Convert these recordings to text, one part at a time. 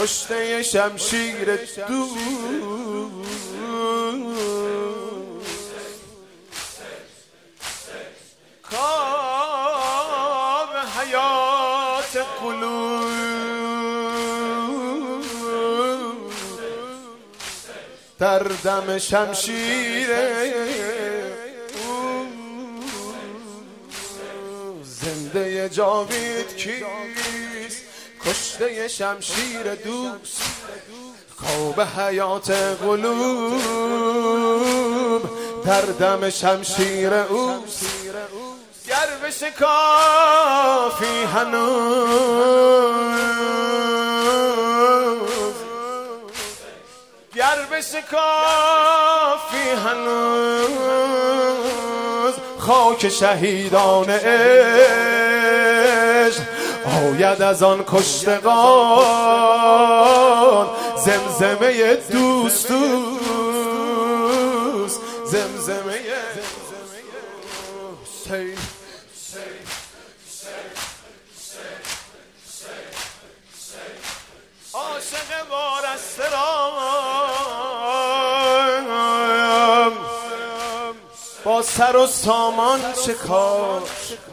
کشته شمشیر دوست کام حیات قلوب در دم شمشیر زنده جاوید کیست کشته شمشیر دوست خواب حیات قلوب در دم شمشیر اوست گر بشکافی هنوز گر بشکافی هنوز خاک شهیدان عشق آید از آن کشتگان زمزمه دوست دوست زمزمه حسین عاشق وارسته را با سر و سامان چه کار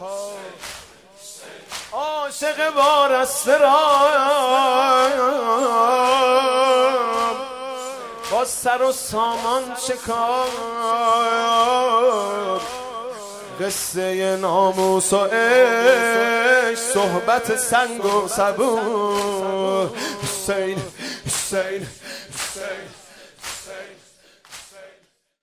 عاشق وارسته را با سر و سامان چه کار قصه ناموس و عشق صحبت سنگ و صبور حسین حسین حسین